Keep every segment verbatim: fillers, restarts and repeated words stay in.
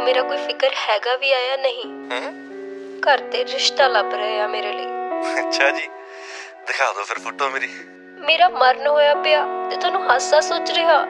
मेरा कोई फिक्र हैगा भी आया नहीं। घर ते रिश्ता लभ रहे आ मेरे लिए। अच्छा जी, दिखा दो फिर फोटो मेरी। मेरा मरण होया पिया ते तुहानू हासा सोच रहा।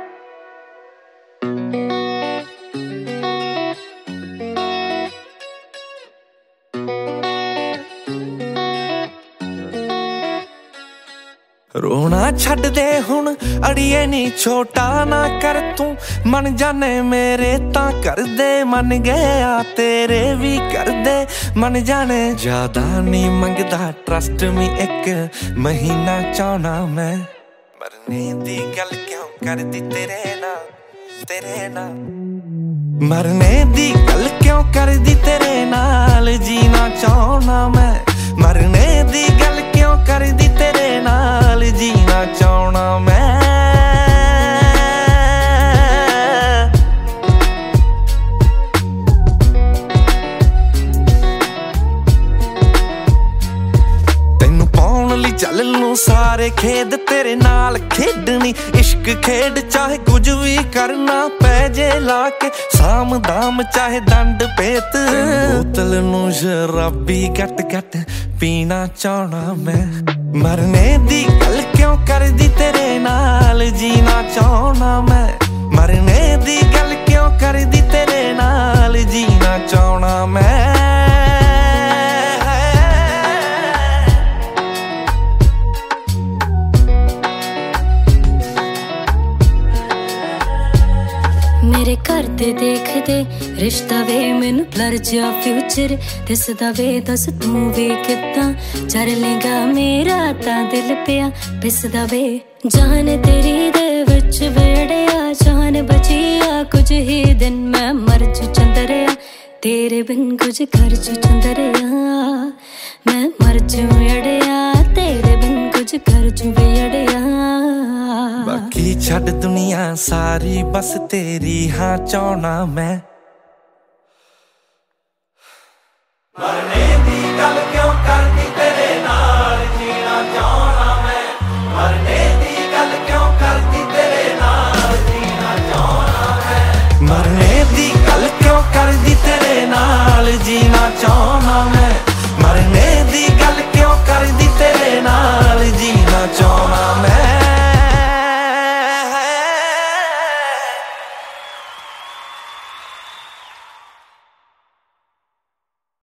रोना छड्ड दे हुण अड़िए नी, छोटा ना कर तू मन जाने मेरे तां कर दे, मन गया तेरे भी कर दे मन जाने। ज्यादा नी मंगदा ट्रस्ट मी, एक महीना चाहना मैं, मरने दी गल क्यों कर दी तेरे नाल तेरे नाल, मरने दी गल क्यों कर दी तेरे नाल, जीना चाहना मैं, मरने दी गल क्यों कर दी तेरे नाल, जीना चाहना मैं। तैनू पाउण लई चल लूं सारे खेद तेरे नाल खेडनी, इश्क खेड चाहे कुछ भी करना पै जे लाके, साम दाम चाहे दंड पेत, बोतल नू शराबी गट गट पीना चाहना मैं, मरने दी गल क्यों कर दी तेरे नाल, जीना चाहना मैं, मरने दी गल क्यों कर दी तेरे नाल, जीना चाहना मैं। मेरे घर दे देख दे रिश्ता वे मैनू ब्लर जा फ्यूचर दिसदा वे, दस तू वे किदां चर लेगा मेरा तां दिल पिया पिसदा वे, जान तेरी दे विच वेड़िया जान बचिया कुछ ही दिन मैं मर जू चंदरिया, तेरे बिन कुछ कर जू चंदरिया, मैं मर जू अड़िया तेरे बिन कुछ कर जू अड़िया। बाकी छड़ दुनिया सारी बस तेरी हाँ चाहना मैं।